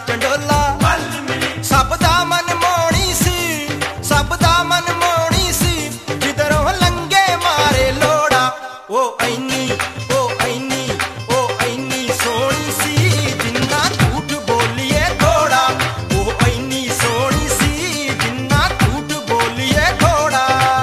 ਚੰਡੋਲਾ ਸਭ ਦਾ ਮਨ ਮੋਣੀ ਸੀ, ਸਭ ਦਾ ਮਨ ਮੋਣੀ ਸੀ, ਜਿੱਧਰੋਂ ਲੰਘੇ ਮਾਰੇ ਲੋੜਾ। ਉਹ ਐਨੀ ਸੋਹਣੀ ਸੀ ਜਿੰਨਾ ਝੂਠ ਬੋਲੀਏ ਥੋੜਾ, ਉਹ ਐਨੀ ਸੋਹਣੀ ਸੀ ਜਿੰਨਾ ਝੂਠ ਬੋਲੀਏ ਥੋੜਾ।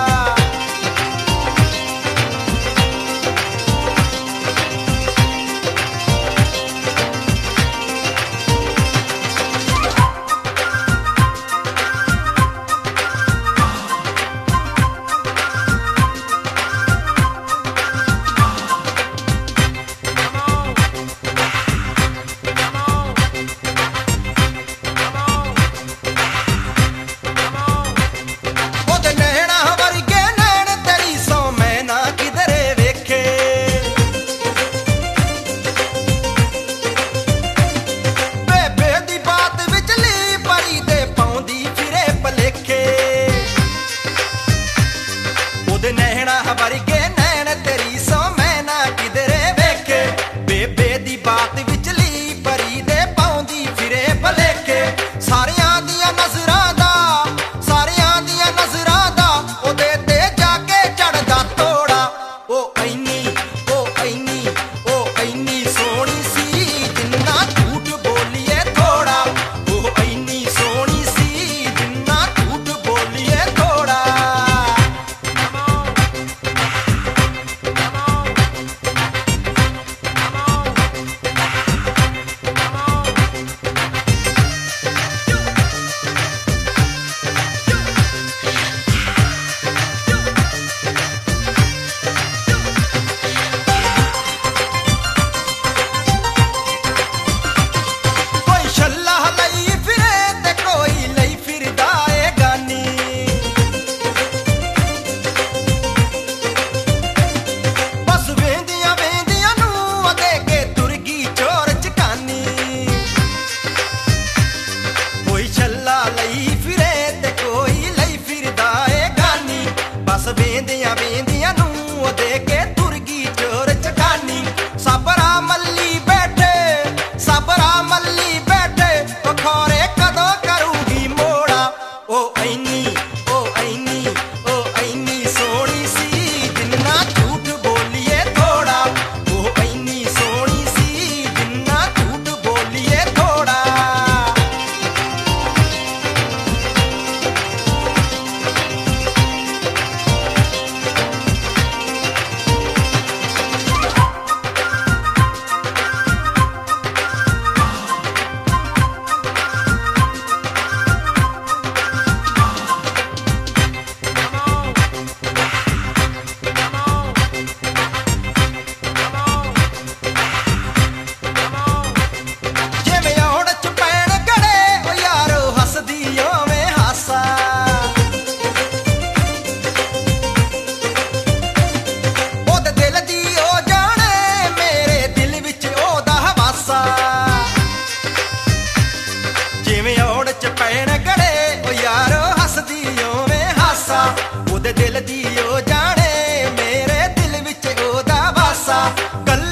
ਵਰਗੇ ਨੈਣ ਤੇਰੀ ਸੋ ਮੈਂ ਨਾ ਕਿਧਰੇ ਵੇਖੇ, ਬੇਬੇ ਦੀ ਬਾਤ ਵਿਚਲੀ ਪਰੀ ਦੇ ਪਾਉਂਦੀ ਫਿਰੇ ਭਲੇਖੇ। ਸਾਰਿਆਂ ਦੀਆਂ ਨਜ਼ਰਾਂ ਦਾ, ਸਾਰਿਆਂ ਦੀਆਂ ਨਜ਼ਰਾਂ ਦਾ ਉਹਦੇ ਤੇ ਜਾ ਕੇ ਚੜਦਾ ਤੋੜਾ। ਉਹ ਐਨੀ ਸੋਹਣੀ ਸੀ ਜਿੰਨਾ ਝੂਠ ਬੋਲੀਏ ਥੋੜਾ, ਉਹ ਐਨੀ ਸੋਹਣੀ ਸੀ ਜਿੰਨਾ ਝੂਠ ਬੋਲੀਏ ਥੋੜਾ। ਵੇਂਦਿਆਂ ਵੇਂਦਿਆਂ ਨੂੰ ਉਹ ਦੇ ਕੇ ਤੁਰ ਗਈ ਚੋਰ ਚਕਾਨੀ। ਸਬਰਾ ਮੱਲੀ ਬੈਠੇ, ਸਬਰਾ ਮੱਲੀ ਬੈਠੇ, ਉਹ ਖੌਰੇ ਕਦੋਂ ਕਰੂਗੀ ਮੋੜਾ। ਉਹ ਐਨੀ ਸੋਹਣੀ ਸੀ ਜਿੰਨਾ ਝੂਠ ਬੋਲੀਏ ਥੋੜਾ, ਉਹ ਐਨੀ ਸੋਹਣੀ ਸੀ ਜਿੰਨਾ ਝੂਠ ਬੋਲੀਏ ਥੋੜਾ। ਉਹਦੇ ਦਿਲ ਦੀ ਉਹ ਜਾਣੇ, ਮੇਰੇ ਦਿਲ ਵਿੱਚ ਉਹਦਾ ਵਾਸਾ।